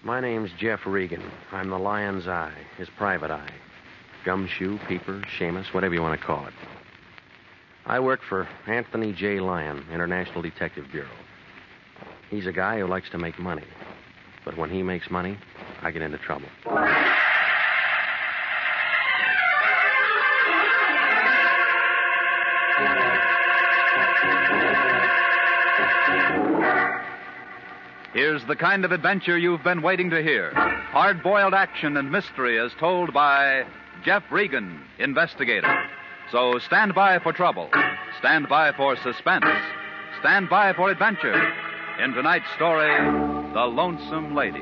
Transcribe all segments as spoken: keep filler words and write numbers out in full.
My name's Jeff Regan. I'm the Lion's Eye, his private eye. Gumshoe, peeper, Seamus, whatever you want to call it. I work for Anthony J. Lyon, International Detective Bureau. He's a guy who likes to make money. But when he makes money, I get into trouble. Here's the kind of adventure you've been waiting to hear. Hard-boiled action and mystery as told by Jeff Regan, investigator. So stand by for trouble. Stand by for suspense. Stand by for adventure. In tonight's story, The Lonesome Lady.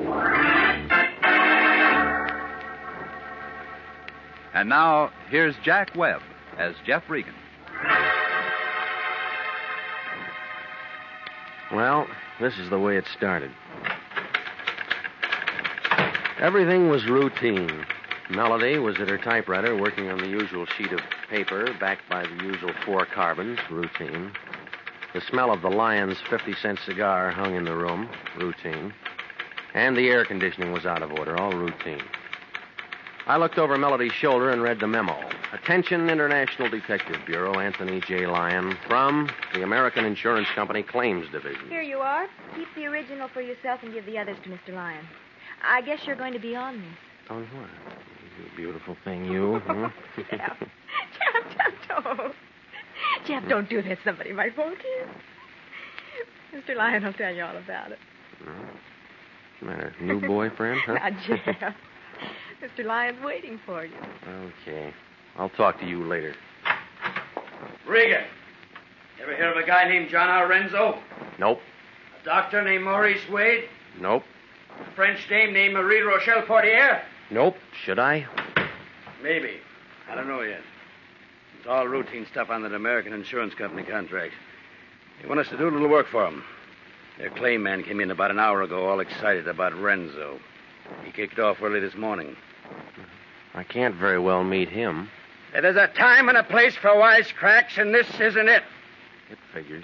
And now, here's Jack Webb as Jeff Regan. Well, this is the way it started. Everything was routine. Melody was at her typewriter working on the usual sheet of paper, backed by the usual four carbons, routine. The smell of the Lion's fifty-cent cigar hung in the room, routine. And the air conditioning was out of order, all routine. I looked over Melody's shoulder and read the memo. Attention, International Detective Bureau, Anthony J. Lyon, from the American Insurance Company Claims Division. Here you are. Keep the original for yourself and give the others to Mister Lyon. I guess you're going to be on this. On what? You beautiful thing, you. Huh? Jeff. Jeff, Jeff, don't. Jeff, don't do that. Somebody might walk in. Mister Lyon will tell you all about it. What's the matter? New boyfriend, huh? Now, Jeff. Mister Lyon's waiting for you. Okay. I'll talk to you later. Regan. You ever hear of a guy named John R. Renzo? Nope. A doctor named Maurice Wade? Nope. A French dame named Marie Rochelle Portier? Nope. Should I? Maybe. I don't know yet. It's all routine stuff on that American Insurance Company contract. They want us to do a little work for them. Their claim man came in about an hour ago, all excited about Renzo. He kicked off early this morning. I can't very well meet him. There's a time and a place for wisecracks, and this isn't it. It figures.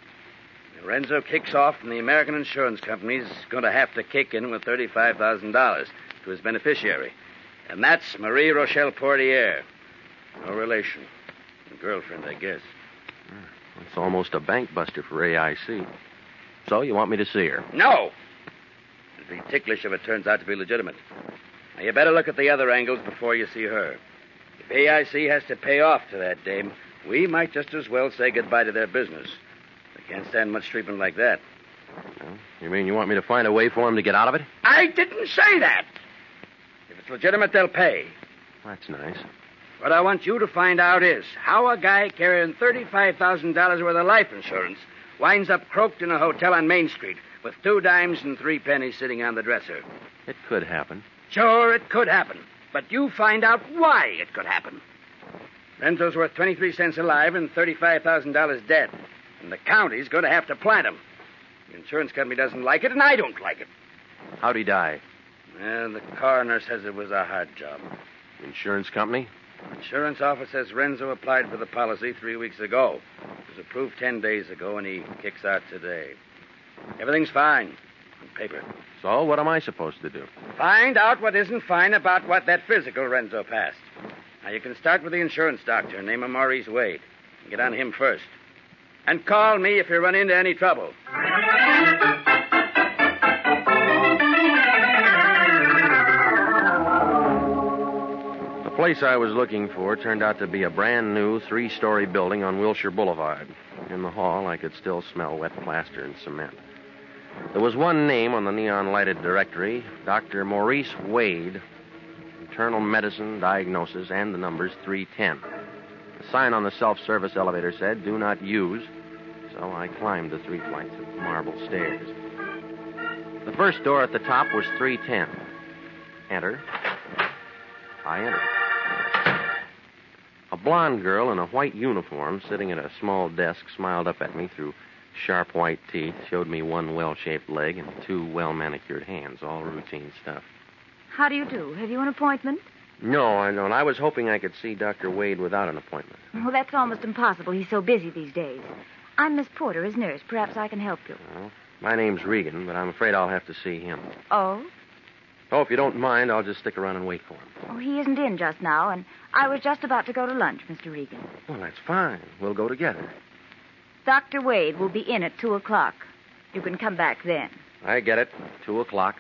Renzo kicks off, and the American Insurance Company's going to have to kick in with thirty-five thousand dollars to his beneficiary. And that's Marie Rochelle Portier. No relation. A girlfriend, I guess. It's almost a bank buster for A I C. So you want me to see her? No! It'd be ticklish if it turns out to be legitimate. Now, you better look at the other angles before you see her. If A I C has to pay off to that dame, we might just as well say goodbye to their business. They can't stand much treatment like that. Well, you mean you want me to find a way for him to get out of it? I didn't say that! If it's legitimate, they'll pay. That's nice. What I want you to find out is how a guy carrying thirty-five thousand dollars worth of life insurance winds up croaked in a hotel on Main Street with two dimes and three pennies sitting on the dresser. It could happen. Sure, it could happen. But you find out why it could happen. Renzo's worth twenty-three cents alive and thirty-five thousand dollars dead. And the county's going to have to plant him. The insurance company doesn't like it, and I don't like it. How'd he die? Well, the coroner says it was a hard job. Insurance company? Insurance office says Renzo applied for the policy three weeks ago. It was approved ten days ago, and he kicks out today. Everything's fine on paper. So what am I supposed to do? Find out what isn't fine about what that physical Renzo passed. Now, you can start with the insurance doctor, name him Maurice Wade. Get on him first. And call me if you run into any trouble. The place I was looking for turned out to be a brand new three-story building on Wilshire Boulevard. In the hall, I could still smell wet plaster and cement. There was one name on the neon-lighted directory, Doctor Maurice Wade, internal medicine, diagnosis, and the numbers three ten. The sign on the self-service elevator said, do not use, so I climbed the three flights of marble stairs. The first door at the top was three ten. Enter. I entered. A blonde girl in a white uniform sitting at a small desk smiled up at me through sharp white teeth, showed me one well-shaped leg and two well-manicured hands, all routine stuff. How do you do? Have you an appointment? No, I don't. I was hoping I could see Doctor Wade without an appointment. Well, that's almost impossible. He's so busy these days. I'm Miss Porter, his nurse. Perhaps I can help you. Well, My name's Regan, but I'm afraid I'll have to see him. Oh? Oh, if you don't mind, I'll just stick around and wait for him. Oh, he isn't in just now, and I was just about to go to lunch, Mister Regan. Well, that's fine. We'll go together. Doctor Wade will be in at two o'clock. You can come back then. I get it. Two o'clock.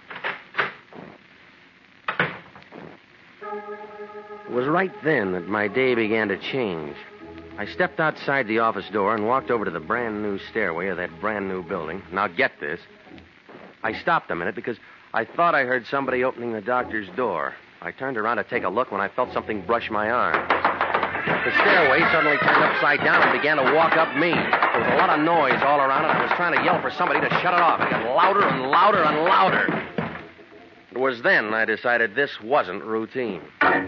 It was right then that my day began to change. I stepped outside the office door and walked over to the brand new stairway of that brand new building. Now, get this. I stopped a minute because I thought I heard somebody opening the doctor's door. I turned around to take a look when I felt something brush my arm. The stairway suddenly turned upside down and began to walk up me. There was a lot of noise all around, and I was trying to yell for somebody to shut it off. It got louder and louder and louder. It was then I decided this wasn't routine.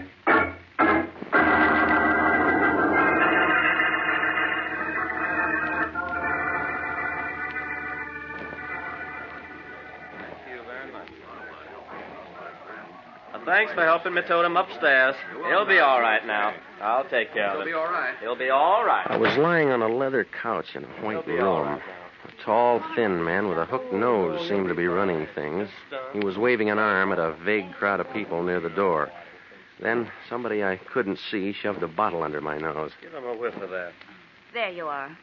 Thanks for helping me tote him upstairs. He'll be all right now. I'll take care of him. He'll be all right. He'll be all right. I was lying on a leather couch in a white room. A tall, thin man with a hooked nose seemed to be running things. He was waving an arm at a vague crowd of people near the door. Then somebody I couldn't see shoved a bottle under my nose. Give him a whiff of that. There you are.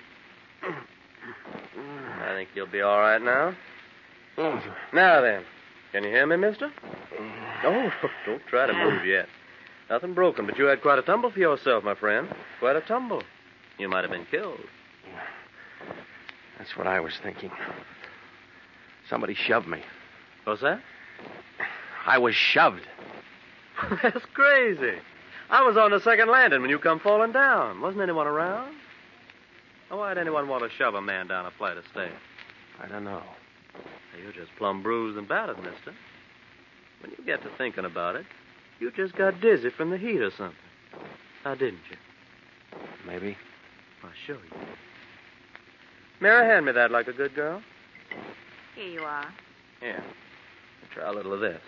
I think you'll be all right now. Now then, can you hear me, mister? Oh, don't try to move yet. Nothing broken, but you had quite a tumble for yourself, my friend. Quite a tumble. You might have been killed. That's what I was thinking. Somebody shoved me. What's that? I was shoved. That's crazy. I was on the second landing when you come falling down. Wasn't anyone around? Oh, why'd anyone want to shove a man down a flight of stairs? I don't know. You're just plumb bruised and battered, mister. When you get to thinking about it, you just got dizzy from the heat or something. Now, didn't you? Maybe. I'll show you. Mary, hand me that like a good girl. Here you are. Here. Try a little of this.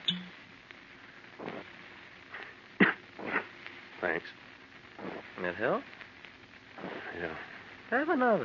Thanks. That help? Yeah. Have another.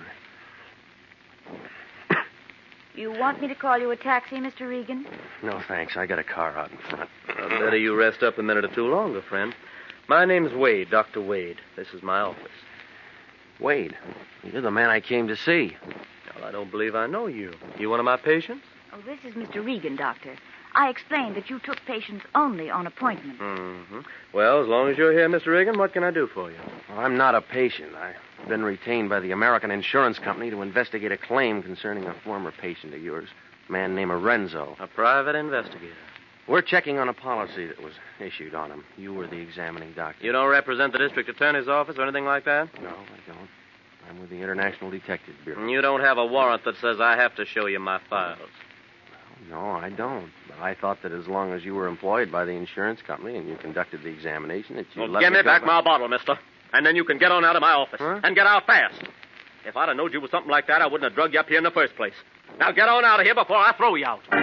You want me to call you a taxi, Mister Regan? No, thanks. I got a car out in front. Well, better you rest up a minute or two longer, friend. My name's Wade, Doctor Wade. This is my office. Wade, you're the man I came to see. Well, I don't believe I know you. You one of my patients? Oh, this is Mister Regan, Doctor. I explained that you took patients only on appointment. Mm-hmm. Well, as long as you're here, Mister Regan, what can I do for you? Well, I'm not a patient. I've been retained by the American Insurance Company to investigate a claim concerning a former patient of yours, a man named Renzo. A private investigator. We're checking on a policy that was issued on him. You were the examining doctor. You don't represent the district attorney's office or anything like that? No, I don't. I'm with the International Detective Bureau. You don't have a warrant that says I have to show you my files. No, I don't. But I thought that as long as you were employed by the insurance company and you conducted the examination, that you Well, let give me go back by- my bottle, mister. And then you can get on out of my office. Huh? And get out fast. If I'd have known you was something like that, I wouldn't have drugged you up here in the first place. Now get on out of here before I throw you out.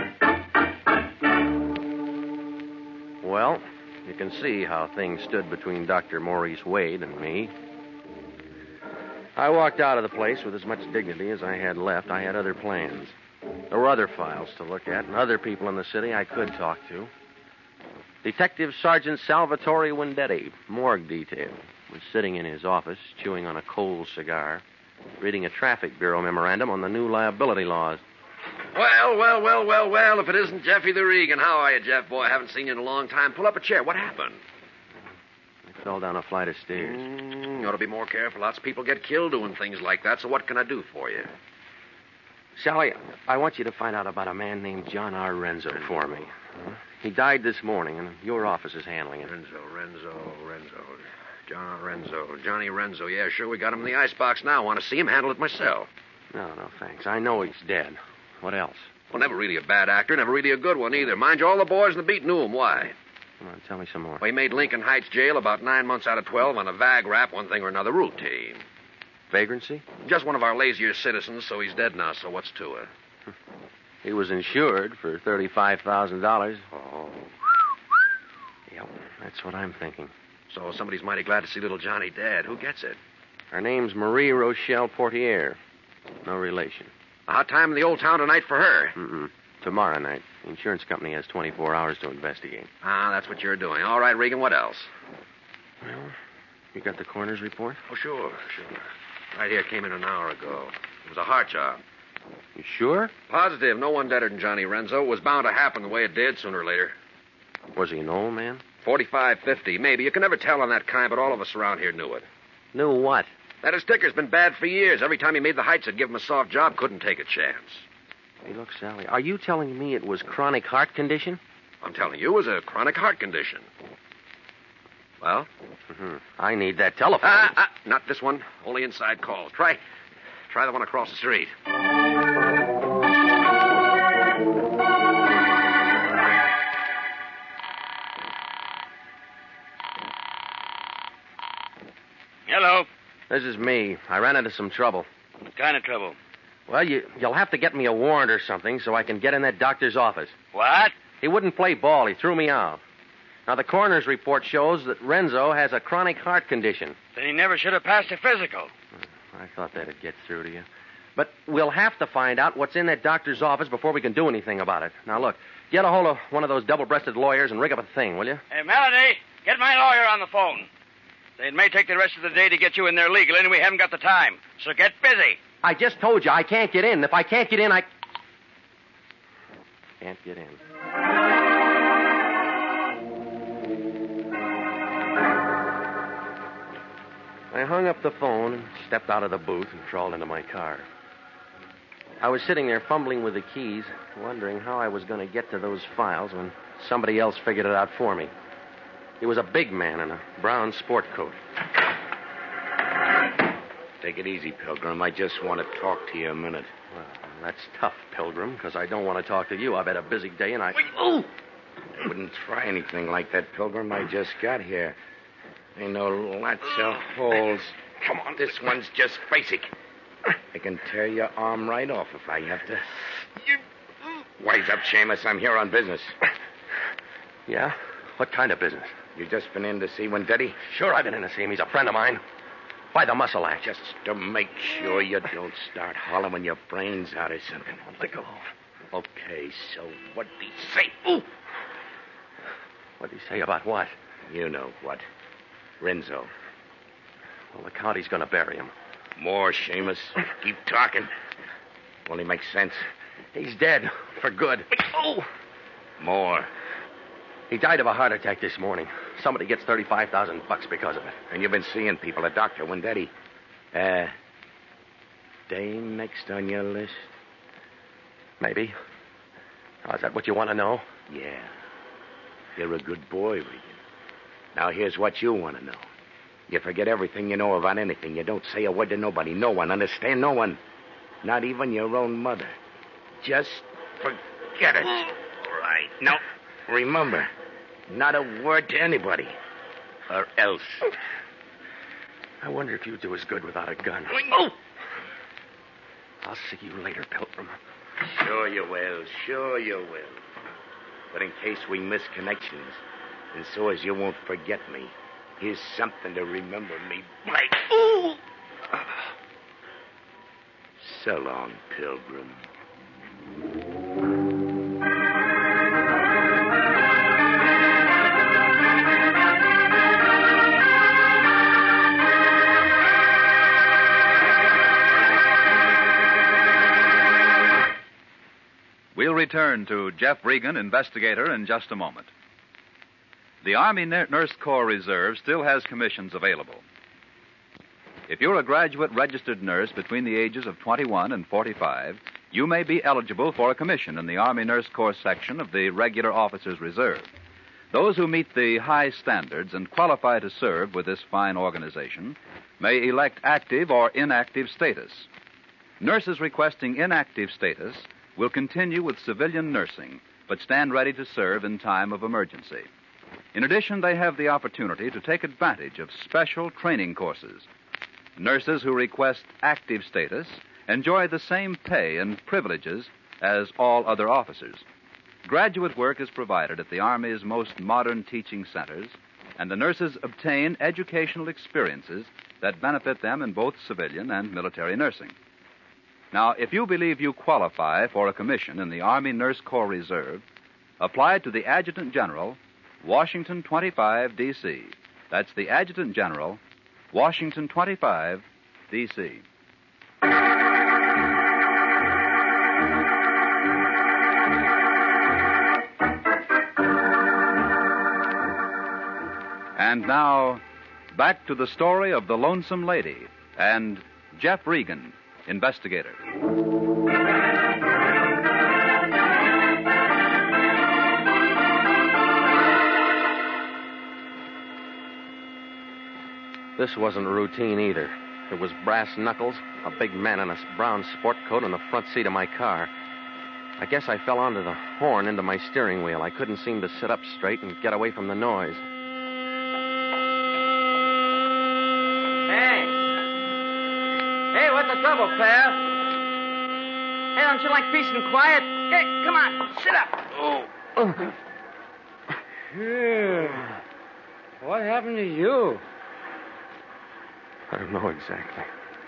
Well, you can see how things stood between Doctor Maurice Wade and me. I walked out of the place with as much dignity as I had left. I had other plans. There were other files to look at and other people in the city I could talk to. Detective Sergeant Salvatore Wendetti, morgue detail, was sitting in his office, chewing on a cold cigar, reading a traffic bureau memorandum on the new liability laws. Well, well, well, well, well, if it isn't Jeffy the Regan. How are you, Jeff, boy? I haven't seen you in a long time. Pull up a chair. What happened? I fell down a flight of stairs. Mm, you ought to be more careful. Lots of people get killed doing things like that, so what can I do for you? Sally, I want you to find out about a man named John R. Renzo for me. He died this morning, and your office is handling it. Renzo, Renzo, Renzo. John Renzo. Johnny Renzo. Yeah, sure, we got him in the icebox now. Want to see him handle it myself. No, no, thanks. I know he's dead. What else? Well, never really a bad actor, never really a good one either. Mind you, all the boys in the beat knew him. Why? Come on, tell me some more. Well, he made Lincoln Heights jail about nine months out of twelve on a vag rap, one thing or another, routine. Vagrancy? Just one of our lazier citizens, so he's dead now, so what's to it? He was insured for thirty-five thousand dollars. Oh. Yep, that's what I'm thinking. So somebody's mighty glad to see little Johnny dead. Who gets it? Her name's Marie Rochelle Portier. No relation. A hot time in the old town tonight for her. Mm-mm. Tomorrow night. The insurance company has twenty-four hours to investigate. Ah, that's what you're doing. All right, Regan, what else? Well, you got the coroner's report? Oh, sure, sure. Right here, came in an hour ago. It was a heart job. You sure? Positive. No one deader than Johnny Renzo. It was bound to happen the way it did sooner or later. Was he an old man? forty-five, fifty, maybe. You can never tell on that kind, but all of us around here knew it. Knew what? That his sticker's been bad for years. Every time he made the heights, it'd give him a soft job. Couldn't take a chance. Hey, look, Sally, are you telling me it was chronic heart condition? I'm telling you, it was a chronic heart condition. Well? Mm-hmm. I need that telephone. Ah, ah, not this one. Only inside calls. Try, try the one across the street. Hello. This is me. I ran into some trouble. What kind of trouble? Well, you, you'll have to get me a warrant or something so I can get in that doctor's office. What? He wouldn't play ball. He threw me out. Now, the coroner's report shows that Renzo has a chronic heart condition. Then he never should have passed a physical. I thought that'd get through to you. But we'll have to find out what's in that doctor's office before we can do anything about it. Now, look, get a hold of one of those double-breasted lawyers and rig up a thing, will you? Hey, Melody, get my lawyer on the phone. It may take the rest of the day to get you in there legally, and we haven't got the time. So get busy. I just told you I can't get in. If I can't get in, I... Can't get in. I hung up the phone and stepped out of the booth and crawled into my car. I was sitting there fumbling with the keys, wondering how I was going to get to those files when somebody else figured it out for me. He was a big man in a brown sport coat. Take it easy, Pilgrim. I just want to talk to you a minute. Well, that's tough, Pilgrim, because I don't want to talk to you. I've had a busy day and I... Oh! I wouldn't try anything like that, Pilgrim. I just got here. I know lots of holes. Come on. This one's just basic. I can tear your arm right off if I have to. Wise up, Seamus. I'm here on business. Yeah? What kind of business? You just been in to see Wendetti? Sure, I've been in to see him. He's a friend of mine. Why the muscle act? Just to make sure you don't start hollowing your brains out or something. Let go. Okay, so what'd he say? Ooh! What'd he say about what? You know what. Renzo. Well, the county's going to bury him. More, Seamus. Keep talking. Only makes sense. He's dead. For good. Oh! More. He died of a heart attack this morning. Somebody gets thirty-five thousand bucks because of it. And you've been seeing people. A doctor, Wendetti. Uh, Dame next on your list? Maybe. Oh, is that what you want to know? Yeah. You're a good boy, Regan. Now, here's what you want to know. You forget everything you know about anything. You don't say a word to nobody. No one. Understand? No one. Not even your own mother. Just forget it. Right. Now, remember, not a word to anybody. Or else. I wonder if you'd do as good without a gun. Oh! I'll see you later, Pilgrim. Sure you will. Sure you will. But in case we miss connections, and so as you won't forget me, here's something to remember me by. Ooh! So long, Pilgrim. We'll return to Jeff Regan, investigator, in just a moment. The Army Nurse Corps Reserve still has commissions available. If you're a graduate registered nurse between the ages of twenty-one and forty-five, you may be eligible for a commission in the Army Nurse Corps section of the Regular Officers Reserve. Those who meet the high standards and qualify to serve with this fine organization may elect active or inactive status. Nurses requesting inactive status will continue with civilian nursing, but stand ready to serve in time of emergency. In addition, they have the opportunity to take advantage of special training courses. Nurses who request active status enjoy the same pay and privileges as all other officers. Graduate work is provided at the Army's most modern teaching centers, and the nurses obtain educational experiences that benefit them in both civilian and military nursing. Now, if you believe you qualify for a commission in the Army Nurse Corps Reserve, apply to the Adjutant General, Washington twenty-five, D C That's the Adjutant General, Washington twenty-five, D C And now, back to the story of the Lonesome Lady and Jeff Regan, investigator. This wasn't routine either. It was brass knuckles, a big man in a brown sport coat in the front seat of my car. I guess I fell onto the horn into my steering wheel. I couldn't seem to sit up straight and get away from the noise. Hey. Hey, what's the trouble, pal? Hey, don't you like peace and quiet? Hey, come on, sit up. Oh. Yeah. What happened to you? I don't know exactly.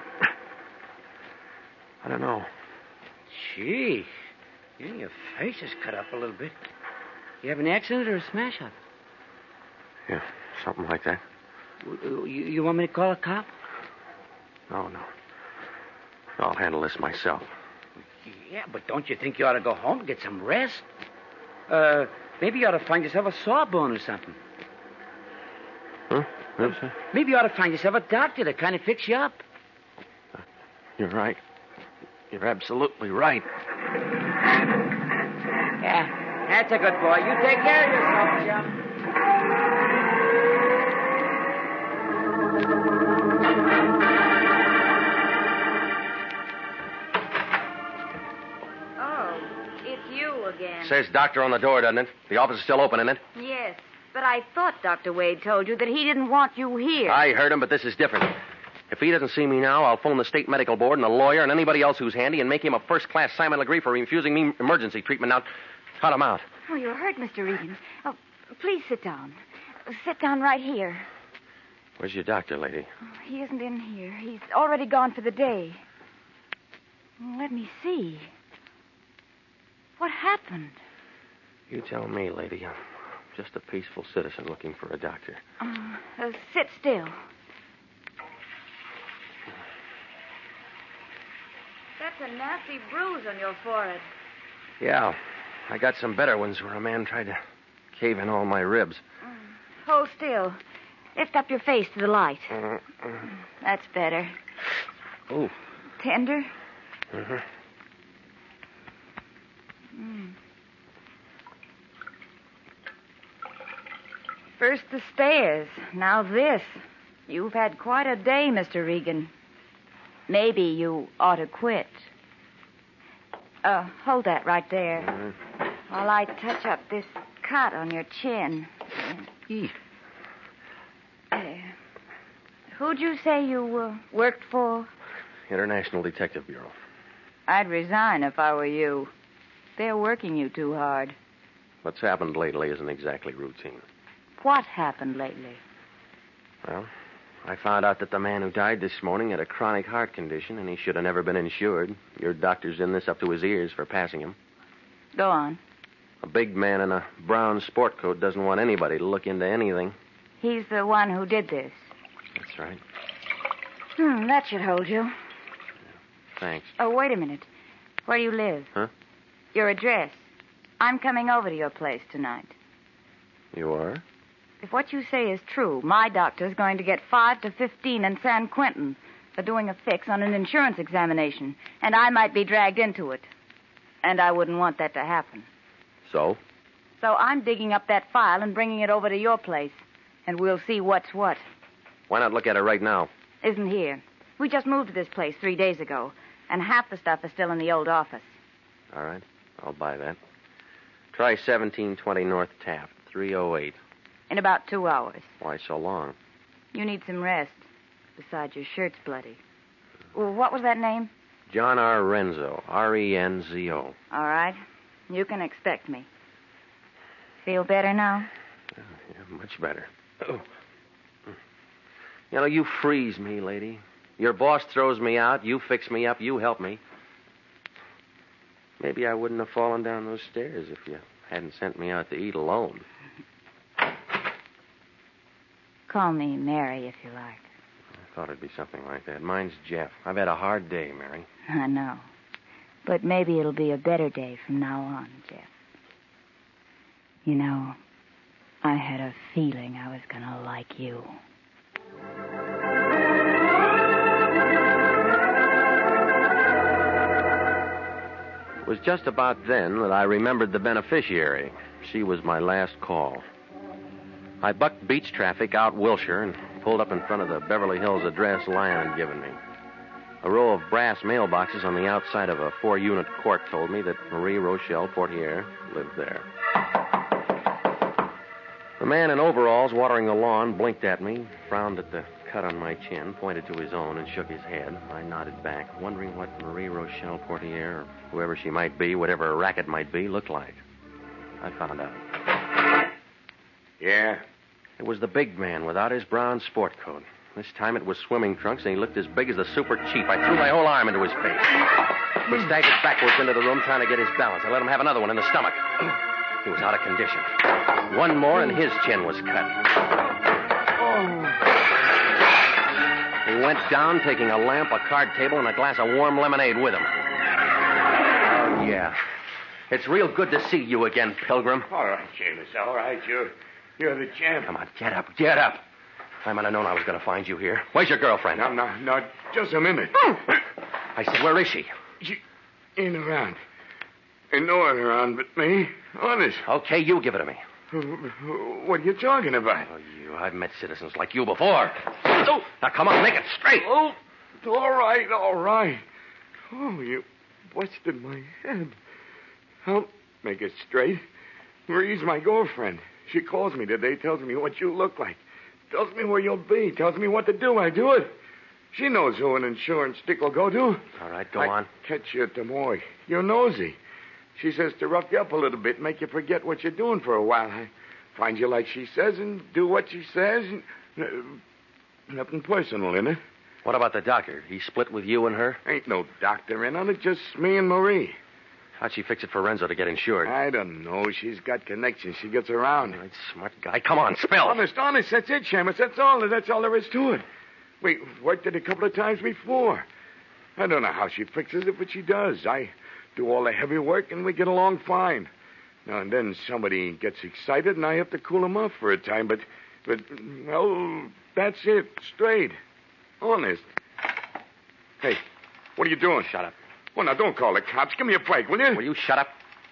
I don't know. Gee, your face is cut up a little bit. You have an accident or a smash-up? Yeah, something like that. You, you want me to call a cop? No, no. I'll handle this myself. Yeah, but don't you think you ought to go home and get some rest? Uh, maybe you ought to find yourself a sawbone or something. Huh? What's that? Maybe you ought to find yourself a doctor to kind of fix you up. You're right. You're absolutely right. Yeah, that's a good boy. You take care of yourself, Jeff. Oh, it's you again. Says doctor on the door, doesn't it? The office is still open, isn't it? Yes, but I thought Doctor Wade told you that he didn't want you here. I heard him, but this is different. If he doesn't see me now, I'll phone the state medical board and the lawyer and anybody else who's handy and make him a first-class Simon Legree for refusing me emergency treatment. Now, cut him out. Oh, you're hurt, Mister Regan. Oh, please sit down. Sit down right here. Where's your doctor, lady? Oh, he isn't in here. He's already gone for the day. Let me see. What happened? You tell me, lady. I'm just a peaceful citizen looking for a doctor. Uh, uh, sit still. That's a nasty bruise on your forehead. Yeah, I got some better ones where a man tried to cave in all my ribs. Mm. Hold still. Lift up your face to the light. Uh-uh. That's better. Oh. Tender? Uh-huh. Mm. First the stairs, now this. You've had quite a day, Mister Regan. Maybe you ought to quit. Uh, hold that right there. Mm-hmm. While I touch up this cut on your chin. Eek. There. Who'd you say you uh, worked for? International Detective Bureau. I'd resign if I were you. They're working you too hard. What's happened lately isn't exactly routine. What happened lately? Well, I found out that the man who died this morning had a chronic heart condition, and he should have never been insured. Your doctor's in this up to his ears for passing him. Go on. A big man in a brown sport coat doesn't want anybody to look into anything. He's the one who did this. That's right. Hmm, that should hold you. Thanks. Oh, wait a minute. Where do you live? Huh? Your address. I'm coming over to your place tonight. You are? If what you say is true, my doctor's going to get five to fifteen in San Quentin for doing a fix on an insurance examination, and I might be dragged into it. And I wouldn't want that to happen. So? So I'm digging up that file and bringing it over to your place, and we'll see what's what. Why not look at it right now? Isn't here. We just moved to this place three days ago, and half the stuff is still in the old office. All right. I'll buy that. Try seventeen twenty North Taft, three oh eight. In about two hours. Why so long? You need some rest. Besides, your shirt's bloody. Well, what was that name? John R. Renzo, R E N Z O. All right. You can expect me. Feel better now? Yeah, yeah, much better. Oh. You know, you freeze me, lady. Your boss throws me out, you fix me up, you help me. Maybe I wouldn't have fallen down those stairs if you hadn't sent me out to eat alone. Call me Mary if you like. I thought it'd be something like that. Mine's Jeff. I've had a hard day, Mary. I know. But maybe it'll be a better day from now on, Jeff. You know, I had a feeling I was going to like you. It was just about then that I remembered the beneficiary. She was my last call. I bucked beach traffic out Wilshire and pulled up in front of the Beverly Hills address Lyon had given me. A row of brass mailboxes on the outside of a four-unit court told me that Marie Rochelle Portier lived there. The man in overalls watering the lawn blinked at me, frowned at the cut on my chin, pointed to his own, and shook his head. I nodded back, wondering what Marie Rochelle Portier, or whoever she might be, whatever her racket might be, looked like. I found out. Yeah? It was the big man without his brown sport coat. This time it was swimming trunks, and he looked as big as the super chief. I threw my whole arm into his face. He staggered backwards into the room, trying to get his balance. I let him have another one in the stomach. He was out of condition. One more, and his chin was cut. He went down, taking a lamp, a card table, and a glass of warm lemonade with him. Oh, yeah. It's real good to see you again, Pilgrim. All right, Seamus, all right. You're, you're the champ. Come on, get up, get up. I might have known I was going to find you here. Where's your girlfriend? No, no, no, just a minute. I said, where is she? She ain't around. Ain't no one around but me. Honest. Okay, you give it to me. What are you talking about? Oh, you. I've met citizens like you before. Oh. Now, come on, make it straight. Oh, all right, all right. Oh, you busted my head. I'll make it straight. Marie's my girlfriend. She calls me today, tells me what you look like. Tells me where you'll be. Tells me what to do. I do it. She knows who an insurance stick will go to. All right, go I on. Catch you at Des Moines. You're nosy. She says to rough you up a little bit, make you forget what you're doing for a while. I find you like she says and do what she says. And, uh, nothing personal in it. What about the doctor? He split with you and her? Ain't no doctor in on it, just me and Marie. How'd she fix it for Renzo to get insured? I don't know. She's got connections. She gets around. All right, smart guy. Come on, spill. Honest, honest, that's it, Shamus. That's all. That's all there is to it. We worked it a couple of times before. I don't know how she fixes it, but she does. I do all the heavy work, and we get along fine. Now and then somebody gets excited, and I have to cool them off for a time. But, but well, that's it. Straight. Honest. Hey, what are you doing? Shut up. Well, now, don't call the cops. Give me a break, will you? Will you shut up?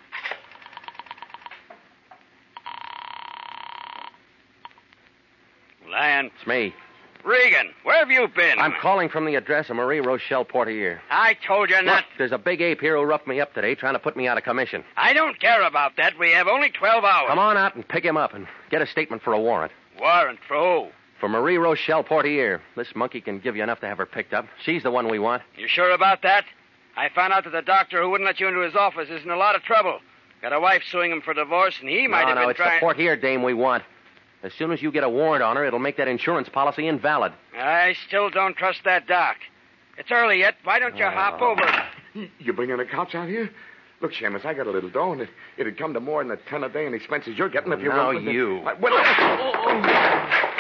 Lyon. It's me. Regan, where have you been? I'm calling from the address of Marie Rochelle Portier. I told you not. Look, there's a big ape here who roughed me up today, trying to put me out of commission. I don't care about that. We have only twelve hours. Come on out and pick him up and get a statement for a warrant. Warrant for who? For Marie Rochelle Portier. This monkey can give you enough to have her picked up. She's the one we want. You sure about that? I found out that the doctor who wouldn't let you into his office is in a lot of trouble. Got a wife suing him for divorce, and he might no, have no, been it's trying... the Portier dame we want. As soon as you get a warrant on her, it'll make that insurance policy invalid. I still don't trust that doc. It's early yet. Why don't you Oh. hop over? You bringing the cops out here? Look, Shamus, I got a little dough, and it, it'd come to more than a ton a day in expenses you're getting if you... Now run with the- you. I- well, oh, oh.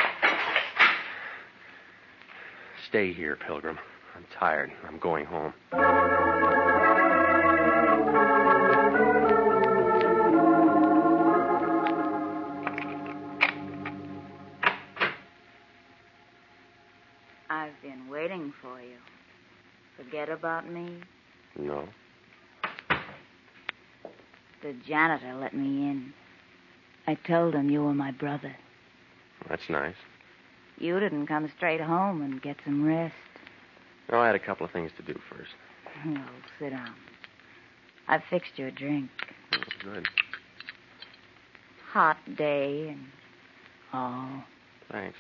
Stay here, Pilgrim. I'm tired. I'm going home. I've been waiting for you. Forget about me? No. The janitor let me in. I told him you were my brother. That's nice. You didn't come straight home and get some rest. Oh, I had a couple of things to do first. Well, sit down. I've fixed you a drink. Oh, good. Hot day and all. Thanks.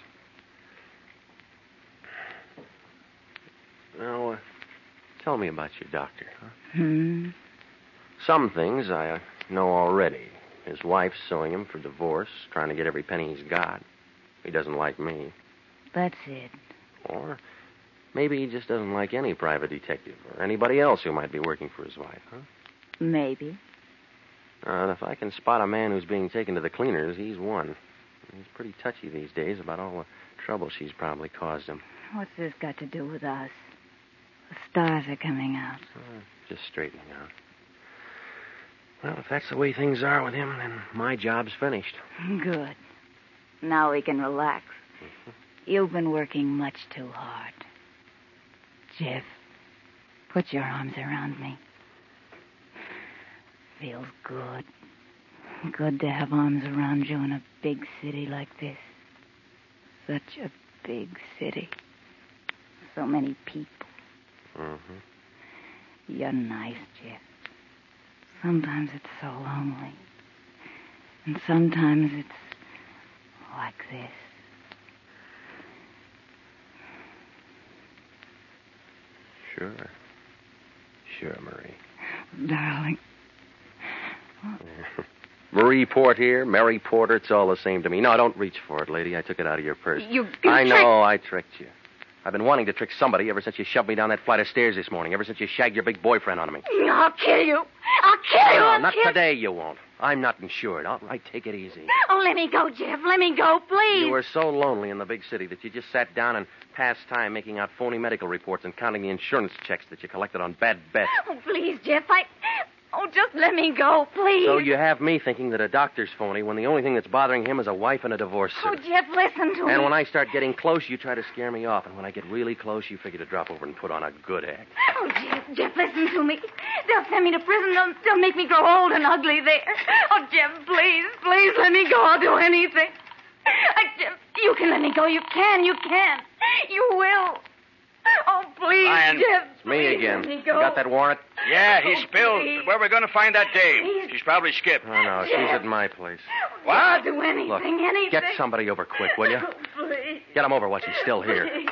Now, uh, tell me about your doctor, huh? Hmm? Some things I uh, know already. His wife's suing him for divorce, trying to get every penny he's got. He doesn't like me. That's it. Or maybe he just doesn't like any private detective or anybody else who might be working for his wife, huh? Maybe. Uh, if I can spot a man who's being taken to the cleaners, he's one. He's pretty touchy these days about all the trouble she's probably caused him. What's this got to do with us? The stars are coming out. Uh, just straightening out. Well, if that's the way things are with him, then my job's finished. Good. Now we can relax. Mm-hmm. You've been working much too hard. Jeff, put your arms around me. Feels good. Good to have arms around you in a big city like this. Such a big city. So many people. Mm-hmm. You're nice, Jeff. Sometimes it's so lonely. And sometimes it's like this. Sure. Sure, Marie. Darling. Marie Porter, Mary Porter, it's all the same to me. No, don't reach for it, lady. I took it out of your purse. You, you I tricked- know, I tricked you. I've been wanting to trick somebody ever since you shoved me down that flight of stairs this morning, ever since you shagged your big boyfriend onto me. I'll kill you. I'll kill you. No, I'll not kill... today you won't. I'm not insured. All right, take it easy. Oh, let me go, Jeff. Let me go, please. You were so lonely in the big city that you just sat down and passed time making out phony medical reports and counting the insurance checks that you collected on bad bets. Oh, please, Jeff. I... Oh, just let me go, please. So you have me thinking that a doctor's phony when the only thing that's bothering him is a wife and a divorce Oh, suit. Jeff, listen to me. And when I start getting close, you try to scare me off. And when I get really close, you figure to drop over and put on a good act. Oh, Jeff, Jeff, listen to me. They'll send me to prison. They'll, they'll make me grow old and ugly there. Oh, Jeff, please, please let me go. I'll do anything. I, Jeff, you can let me go. You can, you can. You will. Oh, please, Lion. Jeff. It's me please again. Let me You go. got that warrant? Yeah, he Oh, spilled. please. But where are we going to find that dame? Please. She's probably skipped. Oh, no, she's at my place. What? I'll do anything, Look, anything. get somebody over quick, will you? Oh, please. Get him over while she's still here. Please.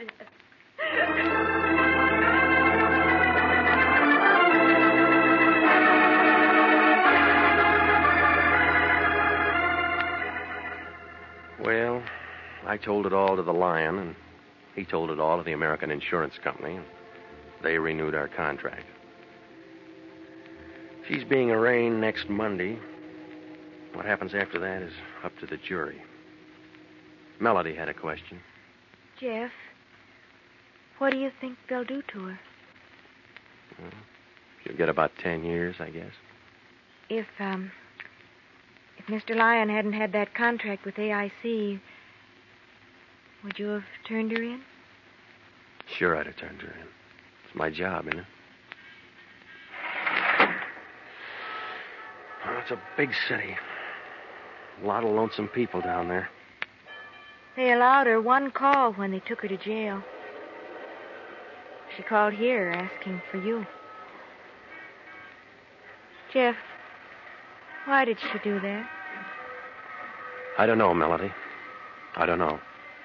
Well, I told it all to the Lion, and he told it all to the American Insurance Company, and they renewed our contract. She's being arraigned next Monday. What happens after that is up to the jury. Melody had a question. Jeff, what do you think they'll do to her? Well, she'll get about ten years, I guess. If, um, if Mister Lyon hadn't had that contract with A I C, would you have turned her in? Sure, I'd have turned her in. It's my job, isn't it? Oh, it's a big city. A lot of lonesome people down there. They allowed her one call when they took her to jail. She called here asking for you. Jeff, why did she do that? I don't know, Melody. I don't know.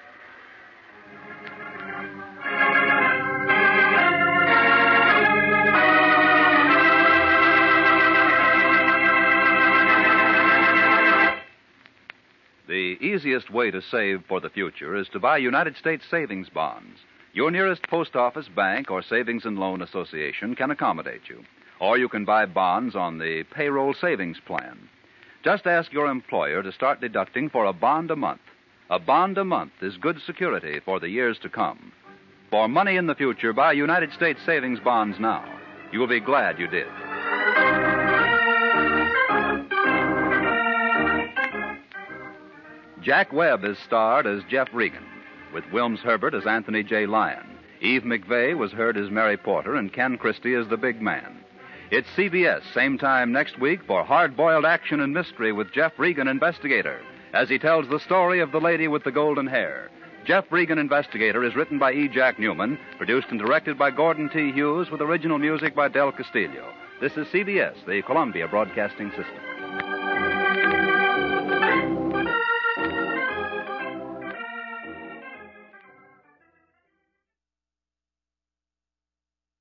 The easiest way to save for the future is to buy United States savings bonds. Your nearest post office, bank, or savings and loan association can accommodate you. Or you can buy bonds on the payroll savings plan. Just ask your employer to start deducting for a bond a month. A bond a month is good security for the years to come. For money in the future, buy United States savings bonds now. You will be glad you did. Jack Webb is starred as Jeff Regan, with Wilms Herbert as Anthony J. Lyon. Eve McVeigh was heard as Mary Porter, and Ken Christie as the big man. It's C B S, same time next week, for hard-boiled action and mystery with Jeff Regan, Investigator, as he tells the story of the lady with the golden hair. Jeff Regan, Investigator is written by E. Jack Newman, produced and directed by Gordon T. Hughes, with original music by Del Castillo. This is C B S, the Columbia Broadcasting System.